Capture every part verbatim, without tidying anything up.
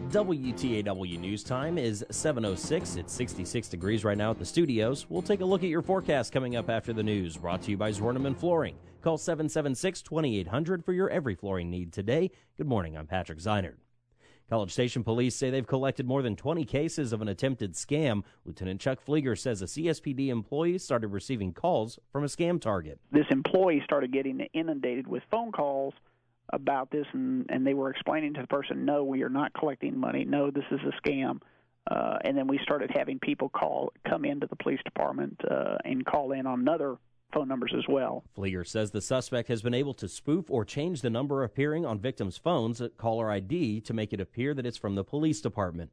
W T A W News Time is seven oh six. It's sixty-six degrees right now at the studios. We'll take a look at your forecast coming up after the news. Brought to you by Zwerneman Flooring. Call seven seven six, two eight hundred for your every flooring need today. Good morning, I'm Patrick Zeinert. College Station police say they've collected more than twenty cases of an attempted scam. Lieutenant Chuck Flieger says a C S P D employee started receiving calls from a scam target. This employee started getting inundated with phone calls about this, and, and they were explaining to the person, no, we are not collecting money. No, this is a scam. Uh, and then we started having people call, come into the police department uh, and call in on other phone numbers as well. Flieger says the suspect has been able to spoof or change the number appearing on victims' phones at caller I D to make it appear that it's from the police department.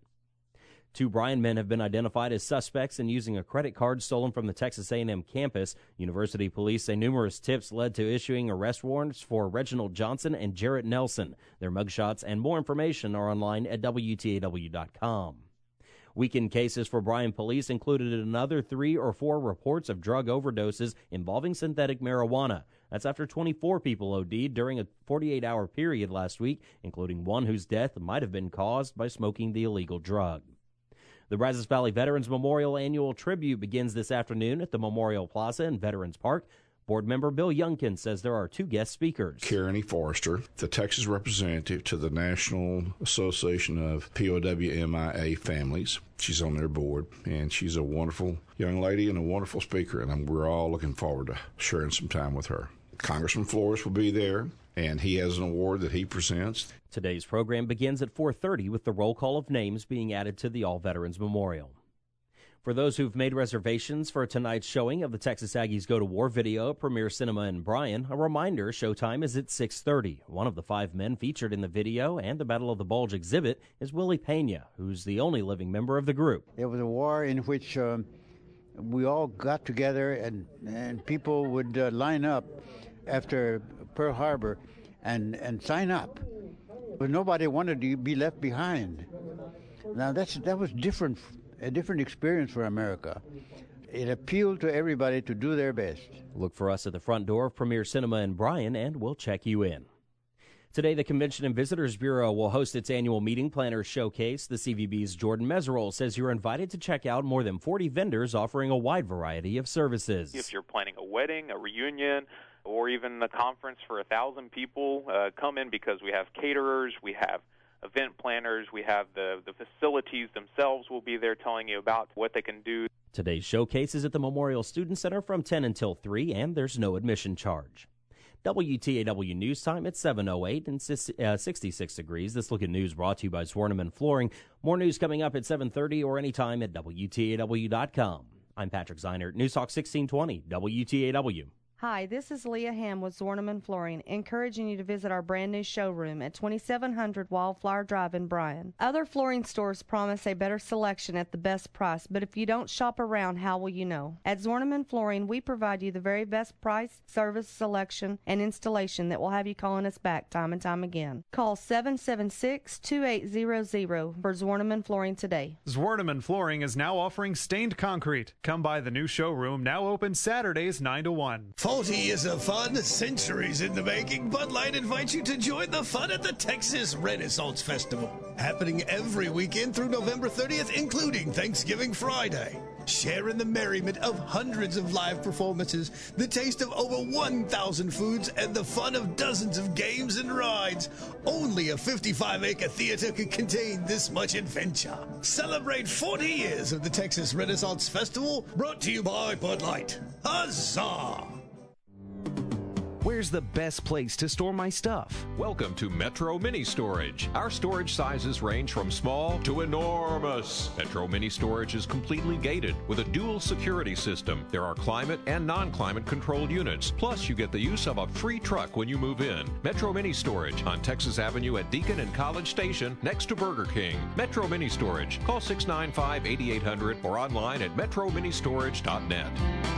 Two Bryan men have been identified as suspects in using a credit card stolen from the Texas A and M campus. University police say numerous tips led to issuing arrest warrants for Reginald Johnson and Jarrett Nelson. Their mugshots and more information are online at W T A W dot com. Weekend cases for Bryan police included another three or four reports of drug overdoses involving synthetic marijuana. That's after twenty-four people O D'd during a forty-eight hour period last week, including one whose death might have been caused by smoking the illegal drug. The Brazos Valley Veterans Memorial Annual Tribute begins this afternoon at the Memorial Plaza in Veterans Park. Board member Bill Youngkin says there are two guest speakers. Karen E. Forrester, the Texas representative to the National Association of P O W M I A Families. She's on their board, and she's a wonderful young lady and a wonderful speaker, and we're all looking forward to sharing some time with her. Congressman Flores will be there, and he has an award that he presents. Today's program begins at four thirty with the roll call of names being added to the All Veterans Memorial. For those who've made reservations for tonight's showing of the Texas Aggies Go to War video at Premier Cinema in Bryan, a reminder, showtime is at six thirty. One of the five men featured in the video and the Battle of the Bulge exhibit is Willie Pena, who's the only living member of the group. It was a war in which um, we all got together and, and people would uh, line up after Pearl Harbor and, and sign up. But nobody wanted to be left behind. Now, that's that was different. A different experience for America. It appealed to everybody to do their best. Look for us at the front door of Premier Cinema in Bryan, and we'll check you in. Today, the Convention and Visitors Bureau will host its annual Meeting Planners Showcase. The C V B's Jordan Meserole says you're invited to check out more than forty vendors offering a wide variety of services. If you're planning a wedding, a reunion, or even a conference for a thousand people, uh, come in because we have caterers, we have event planners, we have the, the facilities themselves will be there telling you about what they can do. Today's showcase is at the Memorial Student Center from ten until three, and there's no admission charge. W T A W News Time at seven oh eight and sixty-six degrees. This look at news brought to you by Zwerneman Flooring. More news coming up at seven thirty or anytime at W T A W dot com. I'm Patrick Zeinert, News Talk sixteen twenty, W T A W. Hi, this is Leah Ham with Zwerneman Flooring, encouraging you to visit our brand new showroom at twenty-seven hundred Wildflower Drive in Bryan. Other flooring stores promise a better selection at the best price, but if you don't shop around, how will you know? At Zwerneman Flooring, we provide you the very best price, service, selection, and installation that will have you calling us back time and time again. Call seven seven six, two eight zero zero for Zwerneman Flooring today. Zwerneman Flooring is now offering stained concrete. Come by the new showroom, now open Saturdays nine to one. forty years of fun, centuries in the making. Bud Light invites you to join the fun at the Texas Renaissance Festival, happening every weekend through November thirtieth, including Thanksgiving Friday. Share in the merriment of hundreds of live performances, the taste of over one thousand foods, and the fun of dozens of games and rides. Only a fifty-five acre theater could contain this much adventure. Celebrate forty years of the Texas Renaissance Festival, brought to you by Bud Light. Huzzah! Where's the best place to store my stuff? Welcome to Metro Mini Storage. Our storage sizes range from small to enormous. Metro Mini Storage is completely gated with a dual security system. There are climate and non-climate controlled units. Plus, you get the use of a free truck when you move in. Metro Mini Storage on Texas Avenue at Deacon and College Station next to Burger King. Metro Mini Storage. Call six nine five, eight eight hundred or online at metro mini storage dot net.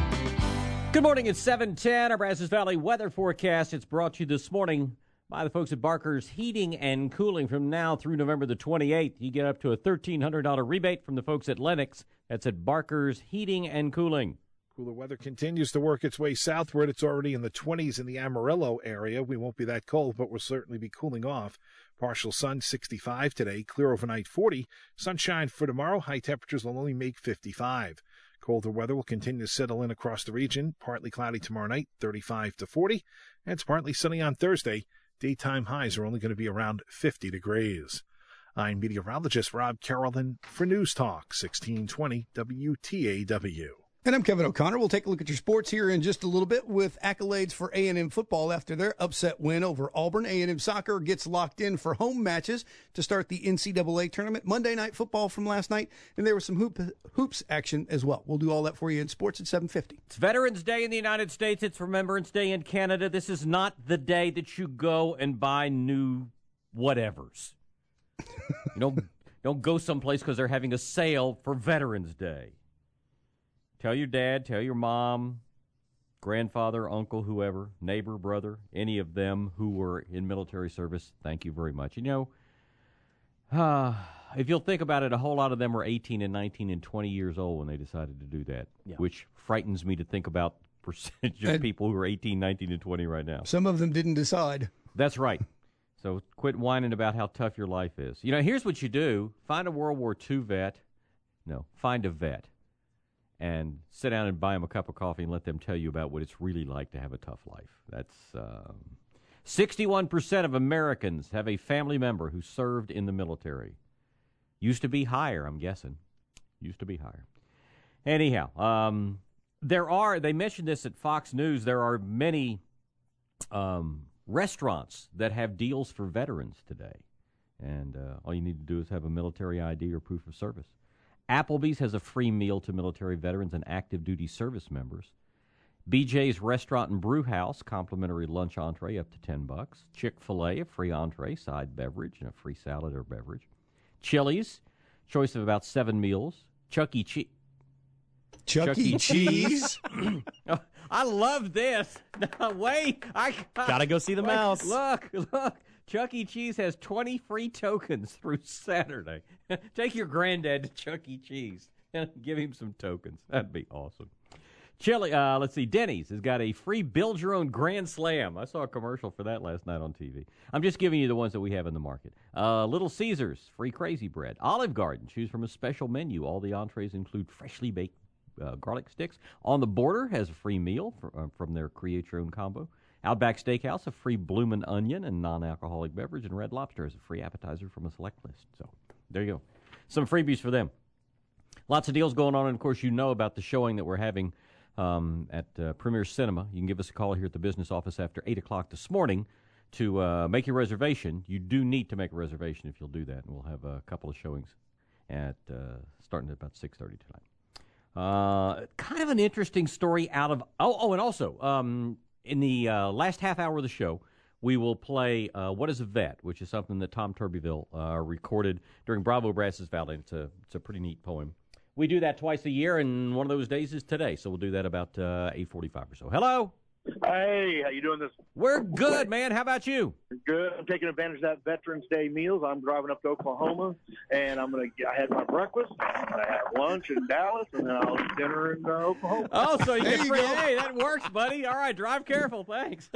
Good morning, it's seven ten, our Brazos Valley weather forecast. It's brought to you this morning by the folks at Barker's Heating and Cooling. From now through November the twenty-eighth, you get up to a thirteen hundred dollars rebate from the folks at Lennox. That's at Barker's Heating and Cooling. Cooler weather continues to work its way southward. It's already in the twenties in the Amarillo area. We won't be that cold, but we'll certainly be cooling off Partial sun, sixty-five today. Clear overnight, forty. Sunshine for tomorrow. High temperatures will only make fifty-five. Colder weather will continue to settle in across the region. Partly cloudy tomorrow night, thirty-five to forty. And it's partly sunny on Thursday. Daytime highs are only going to be around fifty degrees. I'm meteorologist Rob Carrollton for News Talk, sixteen twenty W T A W. And I'm Kevin O'Connor. We'll take a look at your sports here in just a little bit with accolades for A and M football after their upset win over Auburn. A and M soccer gets locked in for home matches to start the N C double A tournament. Monday night football from last night, and there was some hoop, hoops action as well. We'll do all that for you in sports at seven fifty. It's Veterans Day in the United States. It's Remembrance Day in Canada. This is not the day that you go and buy new whatevers. You don't, don't go someplace because they're having a sale for Veterans Day. Tell your dad, tell your mom, grandfather, uncle, whoever, neighbor, brother, any of them who were in military service, thank you very much. You know, uh, if you'll think about it, a whole lot of them were eighteen and nineteen and twenty years old when they decided to do that, yeah. Which frightens me to think about the percentage of and people who are eighteen, nineteen, and twenty right now. Some of them didn't decide. That's right. So quit whining about how tough your life is. You know, here's what you do. Find a World War Two vet. No, find a vet. And sit down and buy them a cup of coffee and let them tell you about what it's really like to have a tough life. That's um, sixty-one percent of Americans have a family member who served in the military. Used to be higher, I'm guessing. Used to be higher. Anyhow, um, there are, they mentioned this at Fox News, there are many um, restaurants that have deals for veterans today. And uh, all you need to do is have a military I D or proof of service. Applebee's has a free meal to military veterans and active duty service members. B J's Restaurant and Brew House, complimentary lunch entree up to ten bucks. Chick-fil-A, a free entree, side beverage, and a free salad or beverage. Chili's, choice of about seven meals. Chuck E. Cheese. Chuck, Chuck E. Cheese. Oh, I love this. No, wait. I gotta go see the wait, mouse. Look, look. Chuck E. Cheese has twenty free tokens through Saturday. Take your granddad to Chuck E. Cheese and give him some tokens. That'd be awesome. Chili, uh, let's see, Denny's has got a free Build Your Own Grand Slam. I saw a commercial for that last night on T V. I'm just giving you the ones that we have in the market. Uh, Little Caesars, free Crazy Bread. Olive Garden, choose from a special menu. All the entrees include freshly baked uh, garlic sticks. On the Border has a free meal for, uh, from their Create Your Own combo. Outback Steakhouse, a free bloomin' onion and non-alcoholic beverage, and Red Lobster is a free appetizer from a select list. So there you go. Some freebies for them. Lots of deals going on, and, of course, you know about the showing that we're having um, at uh, Premier Cinema. You can give us a call here at the business office after eight o'clock this morning to uh, make your reservation. You do need to make a reservation if you'll do that, and we'll have a couple of showings at uh, starting at about six thirty tonight. Uh, kind of an interesting story out of – oh, oh, and also um, – in the uh, last half hour of the show, we will play uh, What is a Vet, which is something that Tom Turbyville uh, recorded during Bravo Brazos Valley. It's a, it's a pretty neat poem. We do that twice a year, and one of those days is today, so we'll do that about uh, eight forty-five or so. Hello? Hey, how you doing this? We're good, man. How about you? Good. I'm taking advantage of that Veterans Day meals. I'm driving up to Oklahoma, and I'm going to. I had my breakfast, I have lunch in Dallas, and then I'll eat dinner in uh, Oklahoma. Oh, so you get free. Hey, that works, buddy. All right, drive careful. Thanks.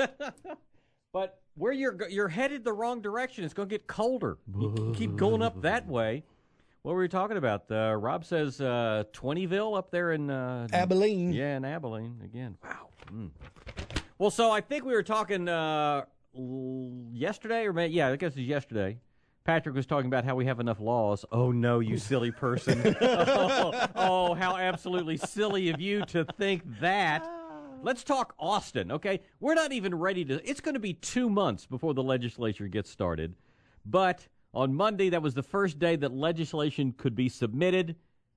But where you're you're headed the wrong direction. It's going to get colder. You keep going up that way. What were we talking about? Uh, Rob says uh, Twentyville up there in uh, Abilene. Yeah, in Abilene again. Wow. Mm. Well, so I think we were talking uh, yesterday, or maybe, yeah, I guess it was yesterday. Patrick was talking about how we have enough laws. Oh, no, you silly person. oh, oh, how absolutely silly of you to think that. Let's talk Austin, okay? We're not even ready to – it's going to be two months before the legislature gets started. But on Monday, that was the first day that legislation could be submitted.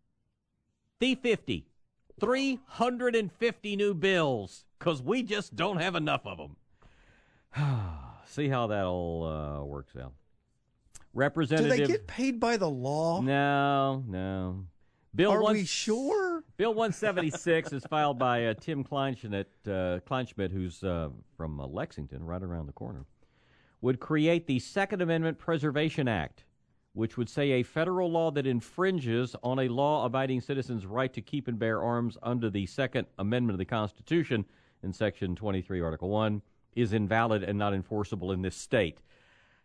three fifty. three hundred fifty new bills, because we just don't have enough of them. See how that all uh, works out. Representative. Do they get paid by the law? No, no. Bill Are one, we sure? Bill one seventy-six is filed by uh, Tim Kleinschmidt, uh, Kleinschmidt who's uh, from uh, Lexington, right around the corner, would create the Second Amendment Preservation Act, which would say a federal law that infringes on a law-abiding citizen's right to keep and bear arms under the Second Amendment of the Constitution in Section twenty-three, Article one, is invalid and not enforceable in this state.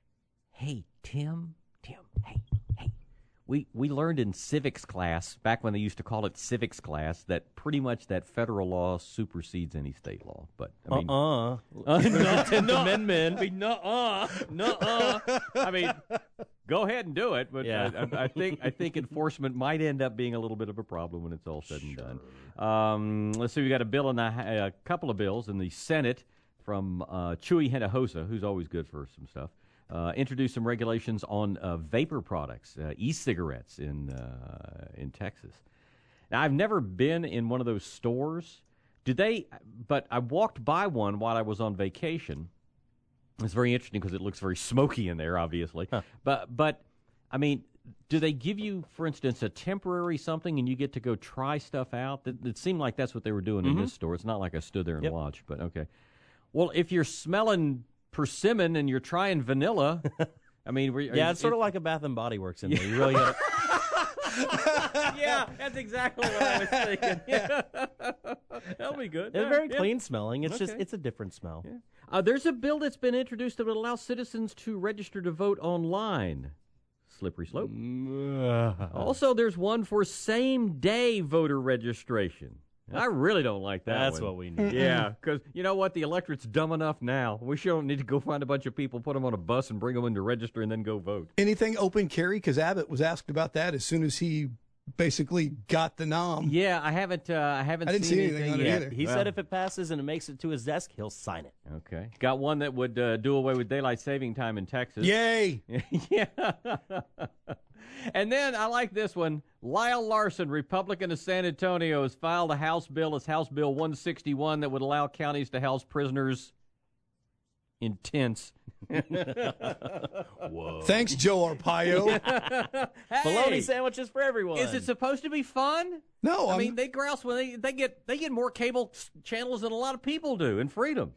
hey, Tim, Tim, hey, hey. We, we learned in civics class, back when they used to call it civics class, that pretty much that federal law supersedes any state law. But I mean, uh-uh. uh, no, Tenth Amendment. I mean, nuh-uh, nuh-uh. I mean, go ahead and do it, but Yeah. I, I think I think enforcement might end up being a little bit of a problem when it's all said and done. Um, let's see, we got a bill in the a couple of bills in the Senate from uh, Chuy Hinojosa, who's always good for some stuff. Uh, introduced some regulations on uh, vapor products, uh, e-cigarettes in uh, in Texas. Now, I've never been in one of those stores. Do they? But I walked by one while I was on vacation. It's very interesting because it looks very smoky in there, obviously. Huh. But but I mean, do they give you, for instance, a temporary something and you get to go try stuff out? It, it seemed like that's what they were doing Mm-hmm. in this store. It's not like I stood there and Yep. watched, but okay. Well, if you're smelling persimmon and you're trying vanilla, I mean, we, Yeah, it's sort of like a Bath and Body Works in there. You really got yeah, that's exactly what I was thinking. Yeah. That'll be good. It's Yeah, very yeah. clean smelling. It's just Okay. it's a different smell. Yeah. Uh, there's a bill that's been introduced that would allow citizens to register to vote online. Slippery slope. Mm, Also, there's one for same-day voter registration. I really don't like that That's one. what we need. Yeah, because you know what? The electorate's dumb enough now. We sure don't need to go find a bunch of people, put them on a bus, and bring them in to register and then go vote. Anything open carry? Because Abbott was asked about that as soon as he basically got the nom. Yeah, I haven't. Uh, I haven't. I didn't seen see anything on it yet. either. He Well, said if it passes and it makes it to his desk, he'll sign it. Okay. Got one that would uh, do away with daylight saving time in Texas. Yay! Yeah. And then I like this one. Lyle Larson, Republican of San Antonio, has filed a House bill. It's House Bill one sixty-one that would allow counties to house prisoners in tents. Whoa. Thanks, Joe Arpaio. Bologna sandwiches for everyone. Is it supposed to be fun? No, I I'm- mean they grouse when they, they get they get more cable s- channels than a lot of people do in freedom.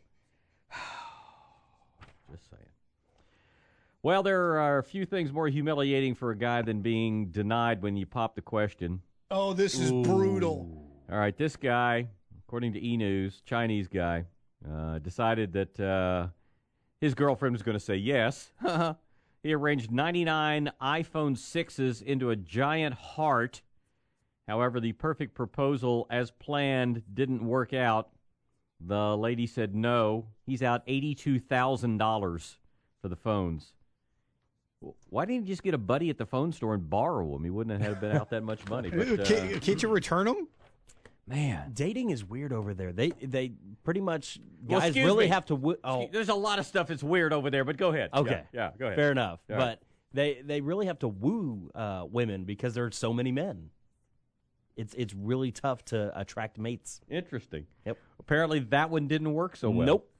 Just saying. Well, there are a few things more humiliating for a guy than being denied when you pop the question. Oh, this is brutal. All right, this guy, according to E! News, Chinese guy, uh, decided that uh, his girlfriend was going to say yes. He arranged ninety-nine iPhone sixes into a giant heart. However, the perfect proposal as planned didn't work out. The lady said no. He's out eighty-two thousand dollars for the phones. Why didn't he just get a buddy at the phone store and borrow them? He wouldn't have been out that much money. But, uh, can't, can't you return them? Man, dating is weird over there. They they pretty much Well, guys excuse really me. have to. W- oh, There's a lot of stuff that's weird over there, but go ahead. okay, Yeah, yeah, go ahead. Fair enough. Yeah. But they they really have to woo uh, women because there are so many men. It's it's really tough to attract mates. Interesting. Yep. Apparently that one didn't work so well. Nope.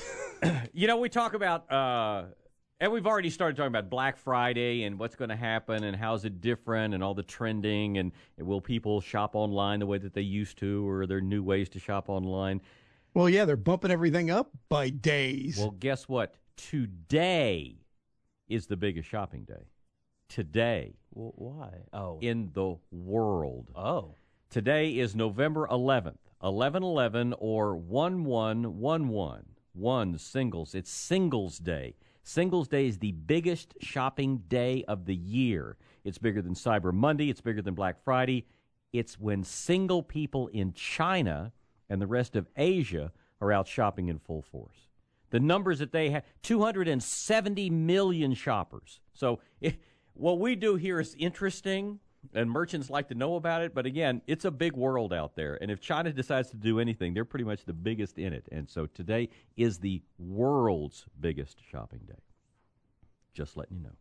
You know, we talk about, uh, and we've already started talking about Black Friday and what's going to happen and how's it different and all the trending and, and will people shop online the way that they used to, or are there new ways to shop online? Well, yeah, they're bumping everything up by days. Well, guess what? Today is the biggest shopping day. Today. Well, why? Oh. In the world. Oh. Today is November eleventh. eleven eleven or one one one one. One singles. It's Singles Day. Singles Day is the biggest shopping day of the year. It's bigger than Cyber Monday. It's bigger than Black Friday. It's when single people in China and the rest of Asia are out shopping in full force. The numbers that they have, two hundred seventy million shoppers. So if, what we do here is interesting, and merchants like to know about it. But again, it's a big world out there. And if China decides to do anything, they're pretty much the biggest in it. And so today is the world's biggest shopping day. Just letting you know.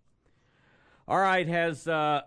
All right, has uh,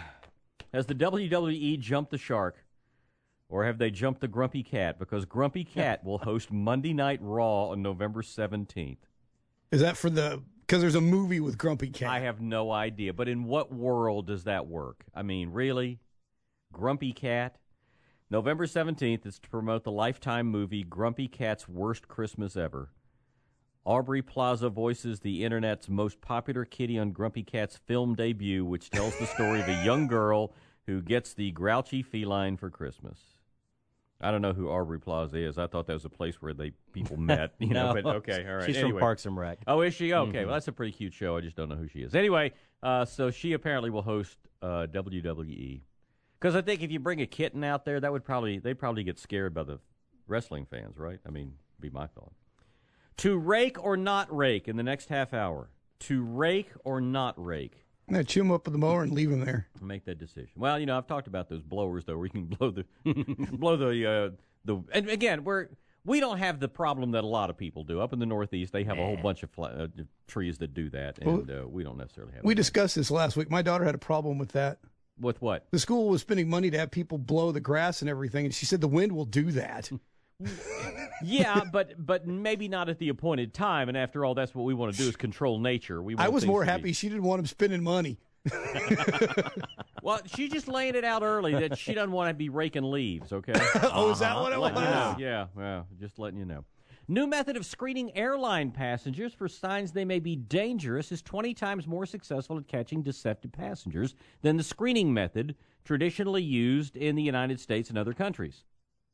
has the W W E jumped the shark? Or have they jumped the Grumpy Cat? Because Grumpy Cat will host Monday Night Raw on November seventeenth. Is that for the... Because there's a movie with Grumpy Cat. I have no idea. But in what world does that work? I mean, really? Grumpy Cat? November seventeenth is to promote the Lifetime movie Grumpy Cat's Worst Christmas Ever. Aubrey Plaza voices the Internet's most popular kitty on Grumpy Cat's film debut, which tells the story of a young girl who gets the grouchy feline for Christmas. I don't know who Aubrey Plaza is. I thought that was a place where they people met. You no, know, but okay, all right. She's anyway. from Parks and Rec. Oh, is she? Okay, mm-hmm. well, that's a pretty cute show. I just don't know who she is. Anyway, uh, so she apparently will host uh, W W E. Because I think if you bring a kitten out there, that would probably they'd probably get scared by the wrestling fans, right? I mean, be my thought. To rake or not rake in the next half hour. To rake or not rake. No, chew them up with the mower and leave them there. Make that decision. Well, you know, I've talked about those blowers though, where you can blow the blow the uh, the. And again, we're we don't have the problem that a lot of people do. Up in the Northeast, they have a whole bunch of fla- uh, trees that do that, and well, uh, we don't necessarily have. We discussed this last week. My daughter had a problem with that. With what? The school was spending money to have people blow the grass and everything, and she said the wind will do that. Yeah, but but maybe not at the appointed time. And after all, that's what we want to do is control nature. We want I was more happy be... she didn't want him spending money. Well, she's just laying it out early that she doesn't want to be raking leaves, okay? Oh, is that what it was? You know. Yeah, yeah, just letting you know. New method of screening airline passengers for signs they may be dangerous is twenty times more successful at catching deceptive passengers than the screening method traditionally used in the United States and other countries.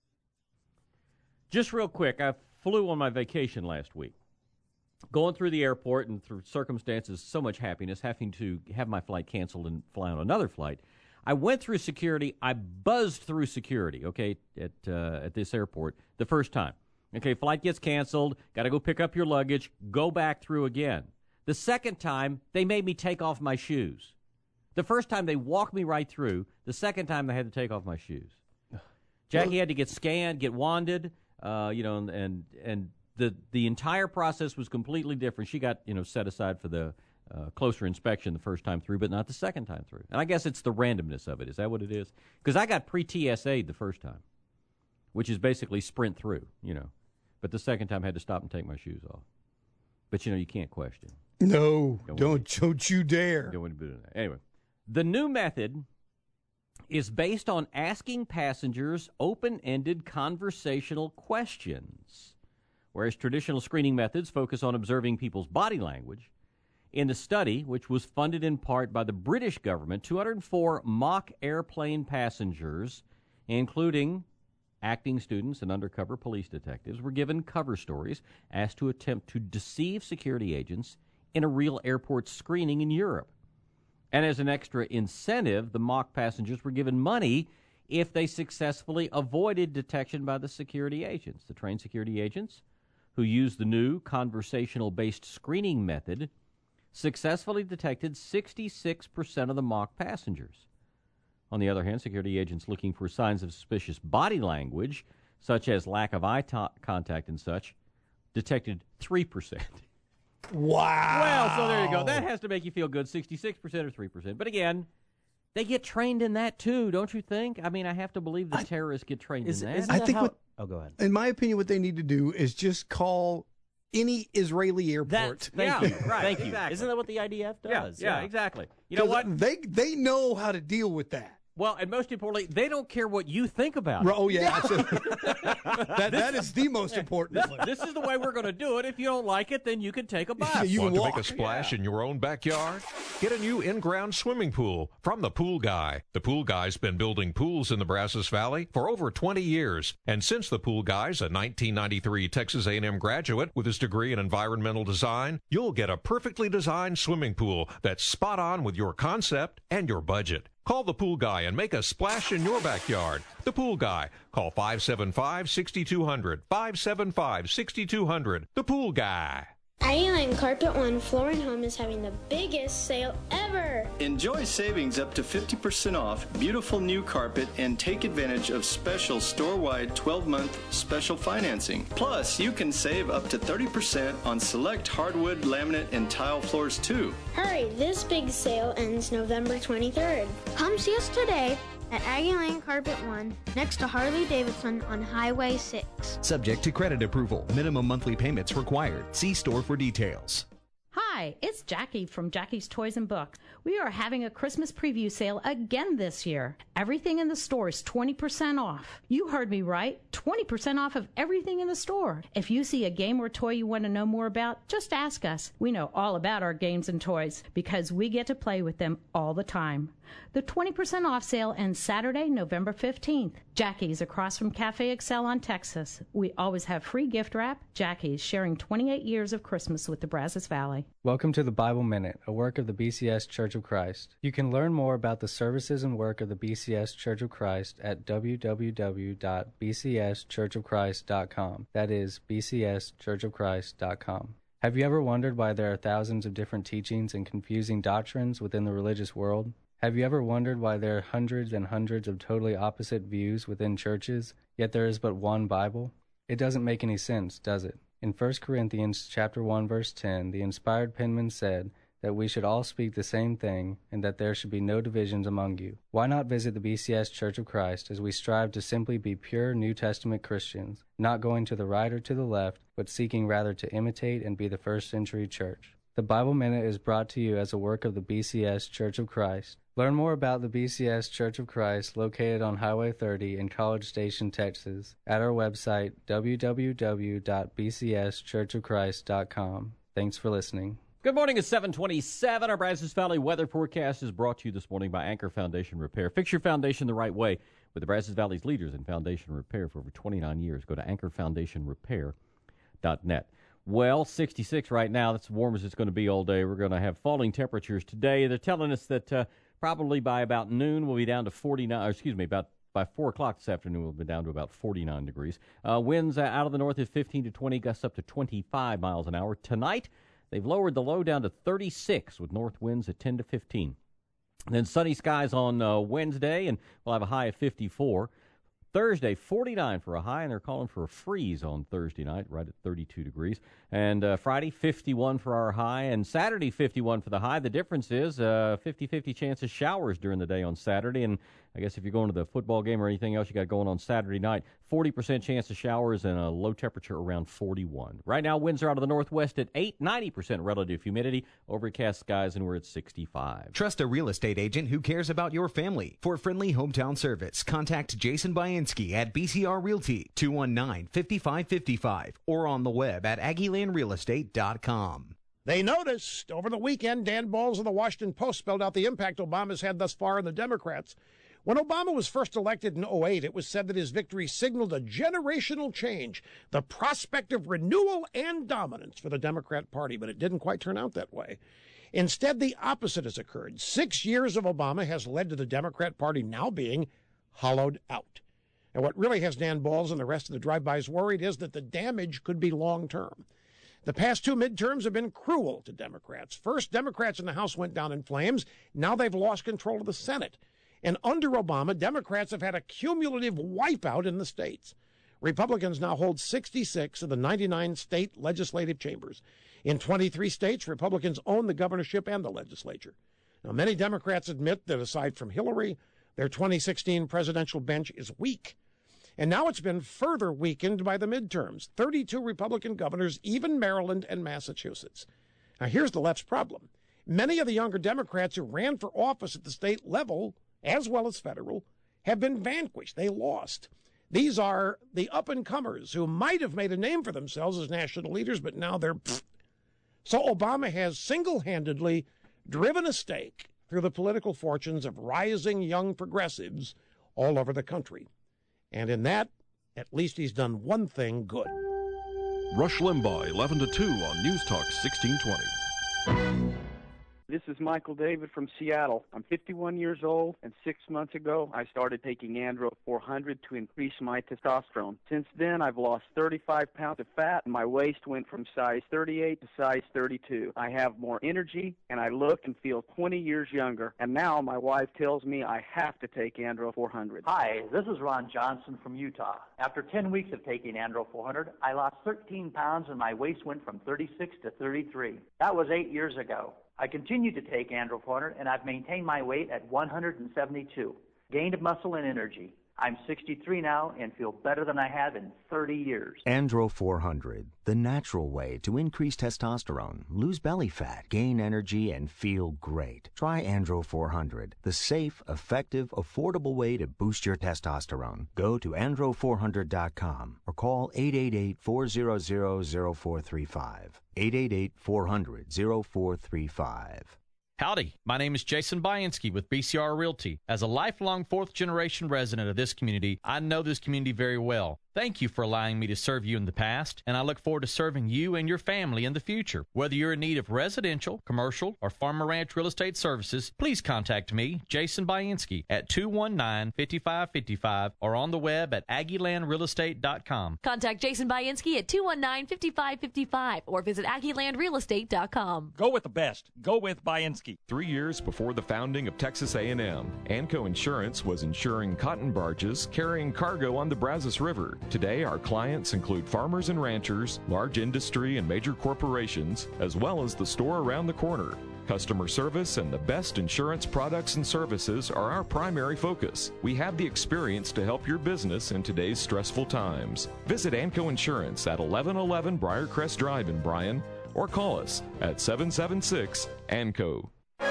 Just real quick, I flew on my vacation last week. Going through the airport and through circumstances, so much happiness, having to have my flight canceled and fly on another flight. I went through security. I buzzed through security, okay, at uh, at this airport the first time. Okay, flight gets canceled, got to go pick up your luggage, go back through again. The second time, they made me take off my shoes. The first time, they walked me right through. The second time, they had to take off my shoes. Jackie had to get scanned, get wanded, uh, you know, and, and and the the entire process was completely different. She got, you know, set aside for the uh, closer inspection the first time through, but not the second time through. And I guess it's the randomness of it. Is that what it is? Because I got pre-T S A'd the first time, which is basically sprint through, you know. But the second time I had to stop and take my shoes off. But, you know, you can't question. No, don't don't, don't you dare. Don't want to do that. Anyway, the new method is based on asking passengers open-ended conversational questions. Whereas traditional screening methods focus on observing people's body language, in the study, which was funded in part by the British government, two hundred four mock airplane passengers, including acting students and undercover police detectives, were given cover stories asked to attempt to deceive security agents in a real airport screening in Europe. And as an extra incentive, the mock passengers were given money if they successfully avoided detection by the security agents. The trained security agents, who used the new conversational-based screening method, successfully detected sixty-six percent of the mock passengers. On the other hand, security agents looking for signs of suspicious body language, such as lack of eye to- contact and such, detected three percent. Wow. Well, so there you go. That has to make you feel good, sixty-six percent or three percent. But again, they get trained in that too, don't you think? I mean, I have to believe the I, terrorists get trained is, in that. Isn't I that think how, what, oh, go ahead. In my opinion, what they need to do is just call any Israeli airport. That's, thank yeah, you. Right, thank you. Exactly. Isn't that what the I D F does? Yeah, yeah, yeah. exactly. You know what? They, they know how to deal with that. Well, and most importantly, they don't care what you think about it. Oh, yeah. that, that is the most important this, thing. This is the way we're going to do it. If you don't like it, then you can take a bus. You Want can to walk. make a splash Yeah. in your own backyard? Get a new in-ground swimming pool from the Pool Guy. The Pool Guy's been building pools in the Brazos Valley for over twenty years. And since the Pool Guy's a nineteen ninety-three Texas A and M graduate with his degree in environmental design, you'll get a perfectly designed swimming pool that's spot on with your concept and your budget. Call the Pool Guy and make a splash in your backyard. The Pool Guy. Call five seven five, six two zero zero, five seven five, six two zero zero. The Pool Guy. Island Carpet One Flooring Home is having the biggest sale ever. Enjoy savings up to fifty percent off beautiful new carpet and take advantage of special store-wide twelve-month special financing. Plus, you can save up to thirty percent on select hardwood, laminate, and tile floors too. Hurry, this big sale ends November twenty-third. Come see us today at Aggie Lane Carpet One, next to Harley Davidson on Highway six. Subject to credit approval. Minimum monthly payments required. See store for details. Hi, Hi, it's Jackie from Jackie's Toys and Books. We are having a Christmas preview sale again this year. Everything in the store is twenty percent off. You heard me right, twenty percent off of everything in the store. If you see a game or toy you want to know more about, just ask us. We know all about our games and toys because we get to play with them all the time. The twenty percent off sale ends Saturday, November fifteenth. Jackie's across from Cafe Excel on Texas. We always have free gift wrap. Jackie's, sharing twenty-eight years of Christmas with the Brazos Valley. Welcome to the Bible Minute, a work of the B C S Church of Christ. You can learn more about the services and work of the B C S Church of Christ at w w w dot b c s church of christ dot com. That is b c s church of christ dot com. Have you ever wondered why there are thousands of different teachings and confusing doctrines within the religious world? Have you ever wondered why there are hundreds and hundreds of totally opposite views within churches, yet there is but one Bible? It doesn't make any sense, does it? In First Corinthians chapter one, verse ten, the inspired penman said that we should all speak the same thing and that there should be no divisions among you. Why not visit the B C S Church of Christ as we strive to simply be pure New Testament Christians, not going to the right or to the left, but seeking rather to imitate and be the first century church? The Bible Minute is brought to you as a work of the B C S Church of Christ. Learn more about the B C S Church of Christ located on Highway thirty in College Station, Texas at our website w w w dot b c s church of christ dot com. Thanks for listening. Good morning. It's seven twenty-seven. Our Brazos Valley weather forecast is brought to you this morning by Anchor Foundation Repair. Fix your foundation the right way with the Brazos Valley's leaders in foundation repair for over twenty-nine years. Go to anchor foundation repair dot net. Well, sixty-six right now. That's as warm as it's going to be all day. We're going to have falling temperatures today. They're telling us that uh, probably by about noon we'll be down to forty-nine, or excuse me, about by four o'clock this afternoon we'll be down to about forty-nine degrees. Uh, winds uh, out of the north is fifteen to twenty, gusts up to twenty-five miles an hour. Tonight, they've lowered the low down to thirty-six with north winds at ten to fifteen. And then sunny skies on uh, Wednesday, and we'll have a high of fifty-four. Thursday, forty-nine for a high, and they're calling for a freeze on Thursday night, right at thirty-two degrees. And uh, Friday, fifty-one for our high, and Saturday, fifty-one for the high. The difference is uh, fifty-fifty chance of showers during the day on Saturday, and I guess if you're going to the football game or anything else you got going on Saturday night, forty percent chance of showers and a low temperature around forty-one. Right now, winds are out of the northwest at eight, ninety percent relative humidity, overcast skies, and we're at sixty-five. Trust a real estate agent who cares about your family. For friendly hometown service, contact Jason Bainski at B C R Realty, two one nine, five five five five, or on the web at aggie land real estate dot com. They noticed over the weekend, Dan Balls of the Washington Post spelled out the impact Obama's had thus far on the Democrats. When Obama was first elected in oh eight, it was said that his victory signaled a generational change, the prospect of renewal and dominance for the Democrat Party, but it didn't quite turn out that way. Instead, the opposite has occurred. Six years of Obama has led to the Democrat Party now being hollowed out. And what really has Dan Balls and the rest of the drive-bys worried is that the damage could be long-term. The past two midterms have been cruel to Democrats. First, Democrats in the House went down in flames. Now they've lost control of the Senate. And under Obama, Democrats have had a cumulative wipeout in the states. Republicans now hold sixty-six of the ninety-nine state legislative chambers. In twenty-three states, Republicans own the governorship and the legislature. Now, many Democrats admit that aside from Hillary, their twenty sixteen presidential bench is weak. And now it's been further weakened by the midterms. thirty-two Republican governors, even Maryland and Massachusetts. Now, here's the left's problem. Many of the younger Democrats who ran for office at the state level, as well as federal, have been vanquished. They lost. These are the up-and-comers who might have made a name for themselves as national leaders, but now they're pfft. So Obama has single-handedly driven a stake through the political fortunes of rising young progressives all over the country. And in that, at least he's done one thing good. Rush Limbaugh, eleven to two on News Talk sixteen twenty. This is Michael David from Seattle. I'm fifty-one years old, and six months ago, I started taking Andro four hundred to increase my testosterone. Since then, I've lost thirty-five pounds of fat, and my waist went from size thirty-eight to size thirty-two. I have more energy, and I look and feel twenty years younger. And now my wife tells me I have to take Andro four hundred. Hi, this is Ron Johnson from Utah. After ten weeks of taking Andro four hundred, I lost thirteen pounds, and my waist went from thirty-six to thirty-three. That was eight years ago. I continue to take Andro four hundred, and I've maintained my weight at one hundred seventy-two. Gained muscle and energy. I'm sixty-three now and feel better than I have in thirty years. Andro four hundred, the natural way to increase testosterone, lose belly fat, gain energy, and feel great. Try Andro four hundred, the safe, effective, affordable way to boost your testosterone. Go to andro four hundred dot com or call eight eight eight, four hundred, zero four three five. eight eight eight, four hundred, zero four three five. Howdy, my name is Jason Bainski with B C R Realty. As a lifelong fourth-generation resident of this community, I know this community very well. Thank you for allowing me to serve you in the past, and I look forward to serving you and your family in the future. Whether you're in need of residential, commercial, or farm and ranch real estate services, please contact me, Jason Bainski, at two one nine, five five five five or on the web at aggie land real estate dot com. Contact Jason Bainski at two one nine, five five five five or visit aggie land real estate dot com. Go with the best. Go with Bainski. Three years before the founding of Texas A and M, ANCO Insurance was insuring cotton barges carrying cargo on the Brazos River. Today, our clients include farmers and ranchers, large industry and major corporations, as well as the store around the corner. Customer service and the best insurance products and services are our primary focus. We have the experience to help your business in today's stressful times. Visit ANCO Insurance at eleven eleven Briarcrest Drive in Bryan or call us at seven seven six ANCO.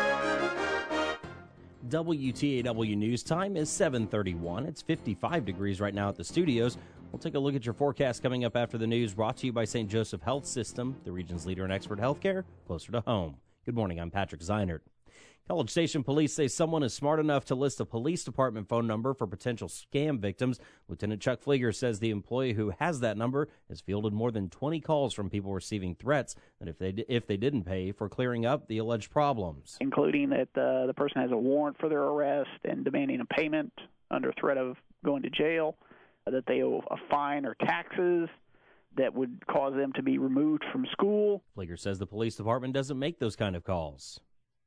W T A W News time is seven thirty-one. It's fifty-five degrees right now at the studios. We'll take a look at your forecast coming up after the news, brought to you by Saint Joseph Health System, the region's leader in expert healthcare, closer to home. Good morning, I'm Patrick Zeinert. College Station police say someone is smart enough to list a police department phone number for potential scam victims. Lieutenant Chuck Flieger says the employee who has that number has fielded more than twenty calls from people receiving threats that if they if they didn't pay for clearing up the alleged problems, including that uh, the person has a warrant for their arrest and demanding a payment under threat of going to jail, that they owe a fine or taxes that would cause them to be removed from school. Flieger says the police department doesn't make those kind of calls.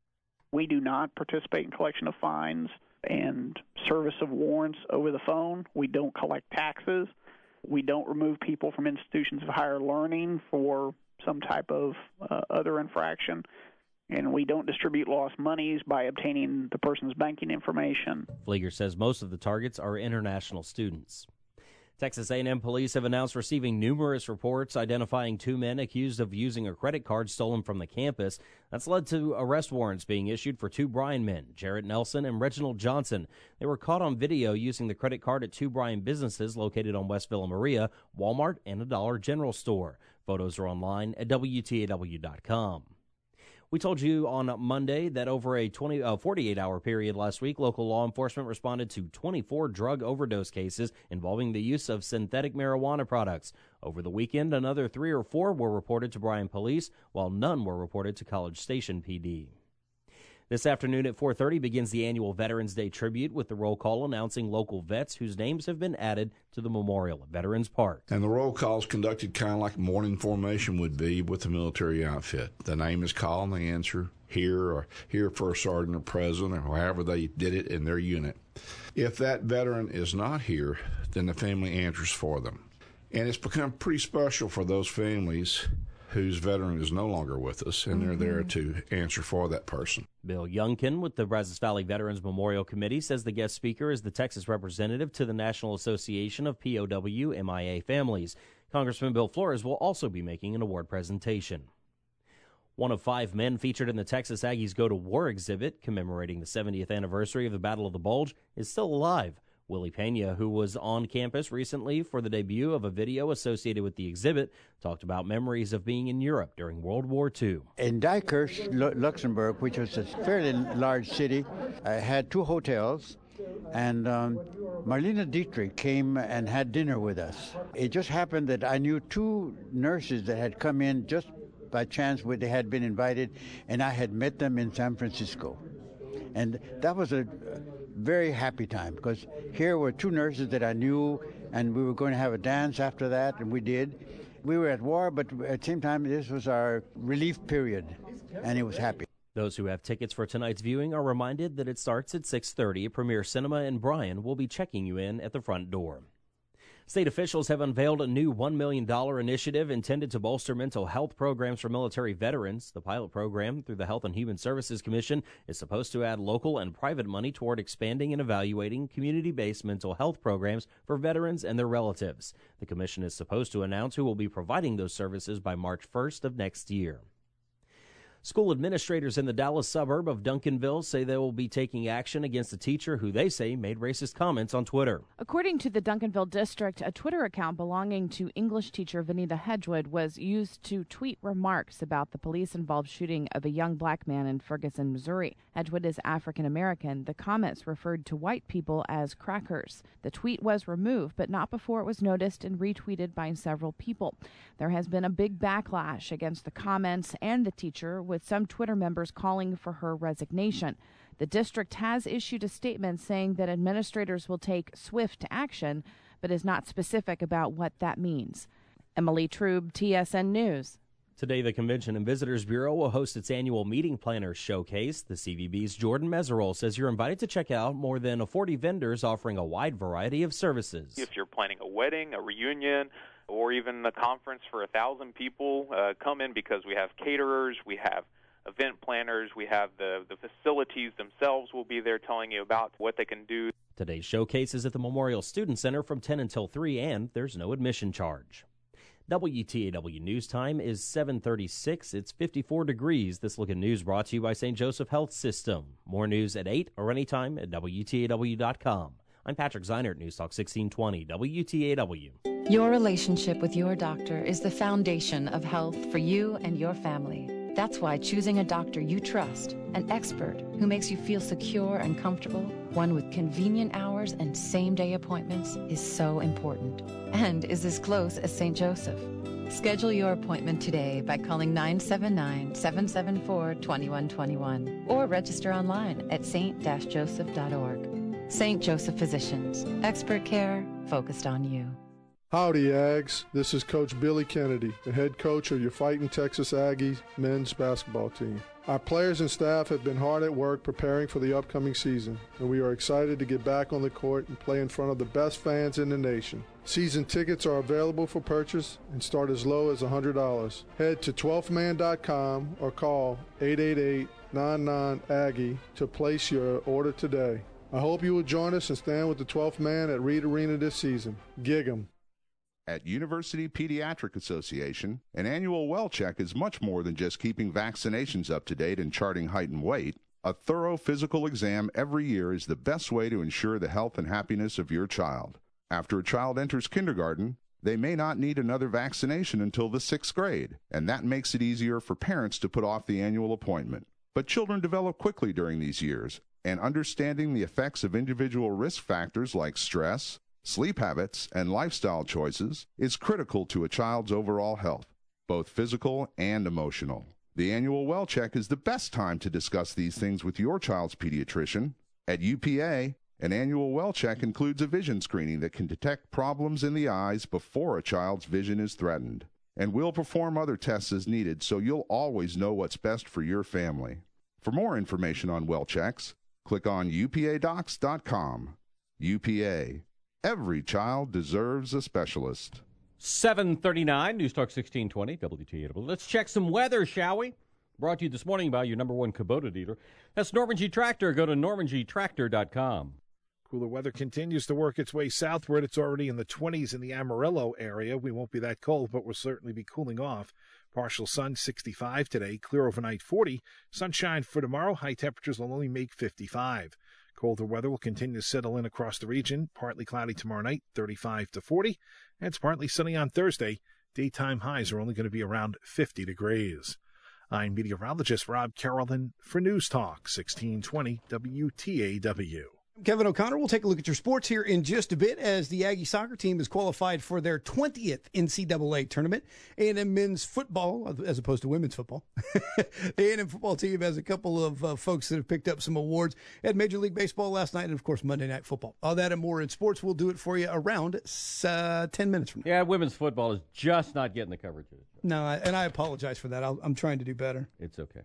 We do not participate in collection of fines and service of warrants over the phone. We don't collect taxes. We don't remove people from institutions of higher learning for some type of uh, other infraction. And we don't distribute lost monies by obtaining the person's banking information. Flieger says most of the targets are international students. Texas A and M police have announced receiving numerous reports identifying two men accused of using a credit card stolen from the campus. That's led to arrest warrants being issued for two Bryan men, Jarrett Nelson and Reginald Johnson. They were caught on video using the credit card at two Bryan businesses located on West Villa Maria, Walmart, and a Dollar General store. Photos are online at W T A W dot com. We told you on Monday that over a twenty, uh, forty-eight hour period last week, local law enforcement responded to twenty-four drug overdose cases involving the use of synthetic marijuana products. Over the weekend, another three or four were reported to Bryan Police, while none were reported to College Station P D. This afternoon at four thirty begins the annual Veterans Day tribute with the roll call announcing local vets whose names have been added to the memorial at Veterans Park. And the roll call is conducted kind of like morning formation would be with the military outfit. The name is called and they answer here or here first sergeant or president or however they did it in their unit. If that veteran is not here, then the family answers for them. And it's become pretty special for those families whose veteran is no longer with us, and they're there to answer for that person. Bill Youngkin with the Brazos Valley Veterans Memorial Committee says the guest speaker is the Texas representative to the National Association of P O W M I A Families. Congressman Bill Flores will also be making an award presentation. One of five men featured in the Texas Aggies Go to War exhibit commemorating the seventieth anniversary of the Battle of the Bulge is still alive. Willie Pena, who was on campus recently for the debut of a video associated with the exhibit, talked about memories of being in Europe during World War Two. In Dykirch, Luxembourg, which was a fairly large city, I had two hotels, and um, Marlene Dietrich came and had dinner with us. It just happened that I knew two nurses that had come in just by chance where they had been invited, and I had met them in San Francisco. And that was a very happy time because here were two nurses that I knew, and we were going to have a dance after that, and we did. We were at war, but at the same time, this was our relief period, and it was happy. Those who have tickets for tonight's viewing are reminded that it starts at six thirty. Premier Cinema in Bryan will be checking you in at the front door. State officials have unveiled a new one million dollars initiative intended to bolster mental health programs for military veterans. The pilot program, through the Health and Human Services Commission, is supposed to add local and private money toward expanding and evaluating community-based mental health programs for veterans and their relatives. The commission is supposed to announce who will be providing those services by March first of next year. School administrators in the Dallas suburb of Duncanville say they will be taking action against a teacher who they say made racist comments on Twitter. According to the Duncanville district, a Twitter account belonging to English teacher Vanita Hedgewood was used to tweet remarks about the police-involved shooting of a young black man in Ferguson, Missouri. Hedgewood is African American. The comments referred to white people as crackers. The tweet was removed, but not before it was noticed and retweeted by several people. There has been a big backlash against the comments and the teacher, with some Twitter members calling for her resignation. The district has issued a statement saying that administrators will take swift action, but is not specific about what that means. Emily Trube, T S N News. Today, the Convention and Visitors Bureau will host its annual Meeting Planners Showcase. The C V B's Jordan Meserole says you're invited to check out more than forty vendors offering a wide variety of services. If you're planning a wedding, a reunion, or even a conference for a thousand people, uh, come in because we have caterers, we have event planners, we have the, the facilities themselves will be there telling you about what they can do. Today's showcase is at the Memorial Student Center from ten until three, and there's no admission charge. W T A W News Time is seven thirty-six. It's fifty-four degrees. This Look at News brought to you by Saint Joseph Health System. More news at eight or anytime at W T A W dot com. I'm Patrick Zeinert, News Talk sixteen twenty, W T A W. Your relationship with your doctor is the foundation of health for you and your family. That's why choosing a doctor you trust, an expert who makes you feel secure and comfortable, one with convenient hours and same-day appointments, is so important, and is as close as Saint Joseph. Schedule your appointment today by calling nine seven nine, seven seven four, two one two one or register online at saint joseph dot org. Saint Joseph Physicians, expert care focused on you. Howdy, Ags. This is Coach Billy Kennedy, the head coach of your Fighting Texas Aggies men's basketball team. Our players and staff have been hard at work preparing for the upcoming season, and we are excited to get back on the court and play in front of the best fans in the nation. Season tickets are available for purchase and start as low as one hundred dollars. Head to twelfth man dot com or call eight eight eight, nine nine, Aggie to place your order today. I hope you will join us and stand with the twelfth Man at Reed Arena this season. Gig 'em. At University Pediatric Association, an annual well check is much more than just keeping vaccinations up to date and charting height and weight. A thorough physical exam every year is the best way to ensure the health and happiness of your child. After a child enters kindergarten, they may not need another vaccination until the sixth grade, and that makes it easier for parents to put off the annual appointment. But children develop quickly during these years, and understanding the effects of individual risk factors like stress, sleep habits, and lifestyle choices is critical to a child's overall health, both physical and emotional. The annual well check is the best time to discuss these things with your child's pediatrician. At U P A, an annual well check includes a vision screening that can detect problems in the eyes before a child's vision is threatened. And we'll perform other tests as needed so you'll always know what's best for your family. For more information on well checks, click on U P A docs dot com. U P A. Every child deserves a specialist. seven thirty-nine, News Talk sixteen twenty, W T A W. Let's check some weather, shall we? Brought to you this morning by your number one Kubota dealer. That's Norman G. Tractor. Go to norman g tractor dot com. Cooler weather continues to work its way southward. It's already in the twenties in the Amarillo area. We won't be that cold, but we'll certainly be cooling off. Partial sun, sixty-five today. Clear overnight, forty. Sunshine for tomorrow. High temperatures will only make fifty-five. Colder weather will continue to settle in across the region. Partly cloudy tomorrow night, thirty-five to forty. And it's partly sunny on Thursday. Daytime highs are only going to be around fifty degrees. I'm meteorologist Rob Carolyn for News Talk sixteen twenty W T A W. Kevin O'Connor, we'll take a look at your sports here in just a bit as the Aggie soccer team is qualified for their twentieth N C double A tournament. A and M men's football, as opposed to women's football. The A and M football team has a couple of uh, folks that have picked up some awards at Major League Baseball last night and, of course, Monday Night Football. All that and more in sports. We'll do it for you around uh, ten minutes from now. Yeah, women's football is just not getting the coverage. No, I, and I apologize for that. I'll, I'm trying to do better. It's okay.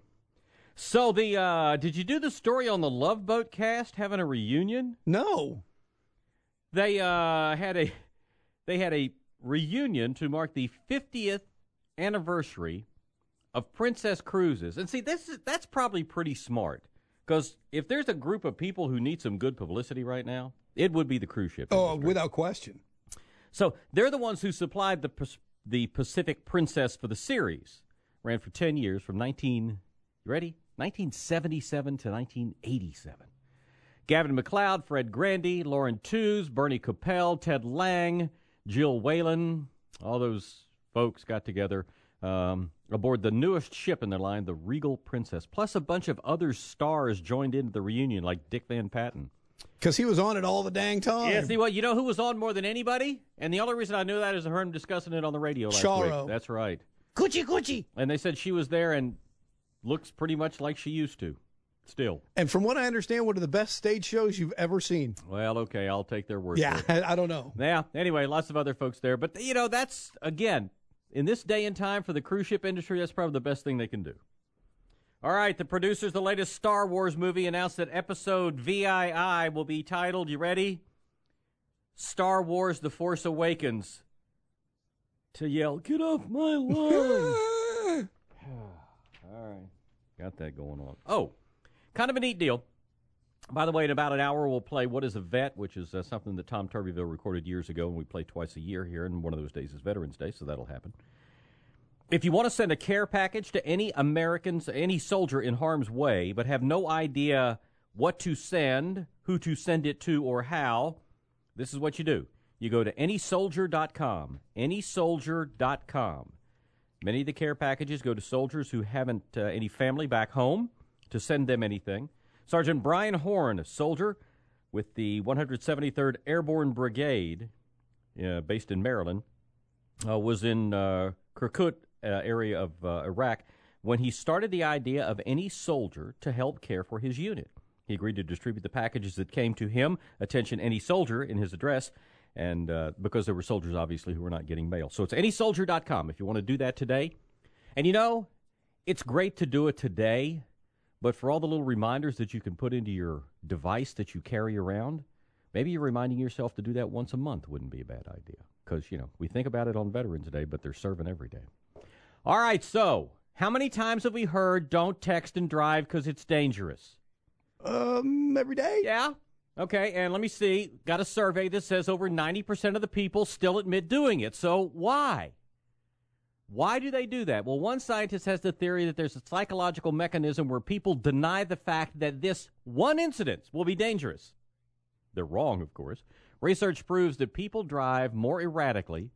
So the uh, did you do the story on the Love Boat cast having a reunion? No. They uh, had a they had a reunion to mark the fiftieth anniversary of Princess Cruises. And see, this is, that's probably pretty smart, because if there's a group of people who need some good publicity right now, it would be the cruise ship industry. Oh, without question. So they're the ones who supplied the the Pacific Princess for the series. Ran for ten years from nineteen, you ready? nineteen seventy-seven to nineteen eighty-seven. Gavin McLeod, Fred Grandy, Lauren Tews, Bernie Coppell, Ted Lang, Jill Whalen, all those folks got together um, aboard the newest ship in their line, the Regal Princess. Plus a bunch of other stars joined into the reunion, like Dick Van Patten. Because he was on it all the dang time. Yeah, see what? You know who was on more than anybody? And the only reason I knew that is I heard him discussing it on the radio last Charo. week. That's right. Coochie, coochie. And they said she was there and looks pretty much like she used to. Still. And from what I understand, one of the best stage shows you've ever seen. Well, okay, I'll take their word yeah, for it. I, I don't know. Yeah, anyway, lots of other folks there. But, you know, that's, again, in this day and time for the cruise ship industry, that's probably the best thing they can do. All right, the producers of the latest Star Wars movie announced that episode V I I will be titled, you ready? Star Wars The Force Awakens. To yell, get off my lawn. All right, got that going on. Oh. Kind of a neat deal. By the way, in about an hour, we'll play What is a Vet, which is uh, something that Tom Turbyville recorded years ago, and we play twice a year here, and one of those days is Veterans Day, so that'll happen. If you want to send a care package to any Americans, any soldier in harm's way, but have no idea what to send, who to send it to, or how, this is what you do. You go to any soldier dot com, any soldier dot com. Many of the care packages go to soldiers who haven't uh, any family back home to send them anything. Sergeant Brian Horn, a soldier with the one hundred seventy-third Airborne Brigade, uh, based in Maryland, uh, was in uh, Kirkuk uh, area of uh, Iraq when he started the idea of any soldier to help care for his unit. He agreed to distribute the packages that came to him, attention any soldier, in his address, and uh, because there were soldiers, obviously, who were not getting mail. So it's any soldier dot com if you want to do that today. And, you know, it's great to do it today. But for all the little reminders that you can put into your device that you carry around, maybe you're reminding yourself to do that once a month wouldn't be a bad idea. Because, you know, we think about it on Veterans Day, but they're serving every day. All right, so how many times have we heard don't text and drive because it's dangerous? Um, every day. Yeah. Okay, and let me see. Got a survey that says over ninety percent of the people still admit doing it. So why? Why do they do that? Well, one scientist has the theory that there's a psychological mechanism where people deny the fact that this one incident will be dangerous. They're wrong, of course. Research proves that people drive more erratically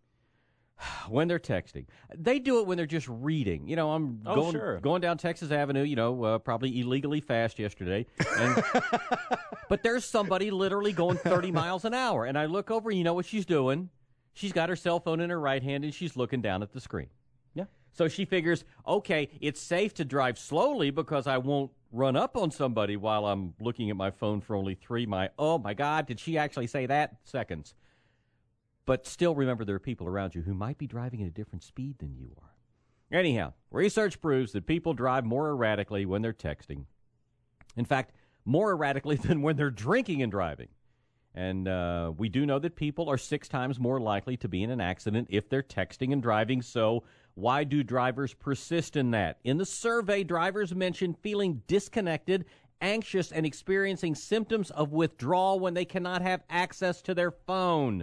when they're texting. They do it when they're just reading. You know, I'm oh, going, sure. going down Texas Avenue, you know, uh, probably illegally fast yesterday. And, but there's somebody literally going thirty miles an hour. And I look over, and you know what she's doing? She's got her cell phone in her right hand, and she's looking down at the screen. Yeah. So she figures, okay, it's safe to drive slowly because I won't run up on somebody while I'm looking at my phone for only three, my, oh, my God, did she actually say that? Seconds. But still remember there are people around you who might be driving at a different speed than you are. Anyhow, research proves that people drive more erratically when they're texting. In fact, more erratically than when they're drinking and driving. And uh, we do know that people are six times more likely to be in an accident if they're texting and driving. So why do drivers persist in that? In the survey, drivers mentioned feeling disconnected, anxious, and experiencing symptoms of withdrawal when they cannot have access to their phone.